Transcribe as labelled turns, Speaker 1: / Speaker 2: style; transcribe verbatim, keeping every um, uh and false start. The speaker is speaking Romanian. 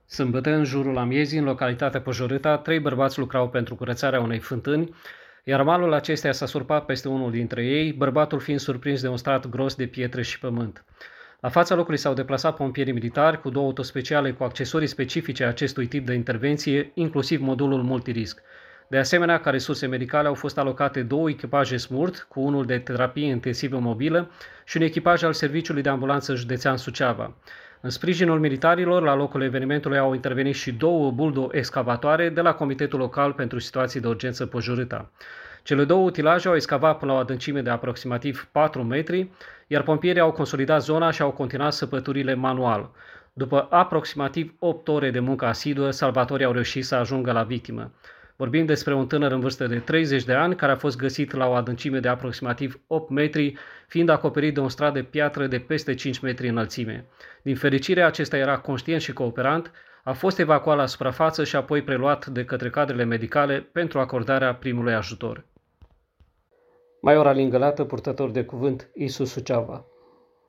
Speaker 1: Sâmbătă, în jurul amiezii, în localitatea Pojorâta, trei bărbați lucrau pentru curățarea unei fântâni, iar malul acesteia s-a surpat peste unul dintre ei, bărbatul fiind surprins de un strat gros de pietre și pământ. La fața locului s-au deplasat pompierii militari cu două autospeciale cu accesorii specifice acestui tip de intervenție, inclusiv modulul multirisc. De asemenea, ca resurse medicale au fost alocate două echipaje SMURT, cu unul de terapie intensivă mobilă și un echipaj al Serviciului de Ambulanță Județean Suceava. În sprijinul militarilor, la locul evenimentului au intervenit și două buldo-excavatoare de la Comitetul Local pentru Situații de Urgență Pojorâta. Cele două utilaje au excavat până la o adâncime de aproximativ patru metri, iar pompierii au consolidat zona și au continuat săpăturile manual. După aproximativ opt ore de muncă asiduă, salvatorii au reușit să ajungă la victimă. Vorbim despre un tânăr în vârstă de treizeci de ani care a fost găsit la o adâncime de aproximativ opt metri, fiind acoperit de un strat de piatră de peste cinci metri înălțime. Din fericire, acesta era conștient și cooperant, a fost evacuat la suprafață și apoi preluat de către cadrele medicale pentru acordarea primului ajutor. Major Alin Gălată, purtător de cuvânt, Isus Suceava.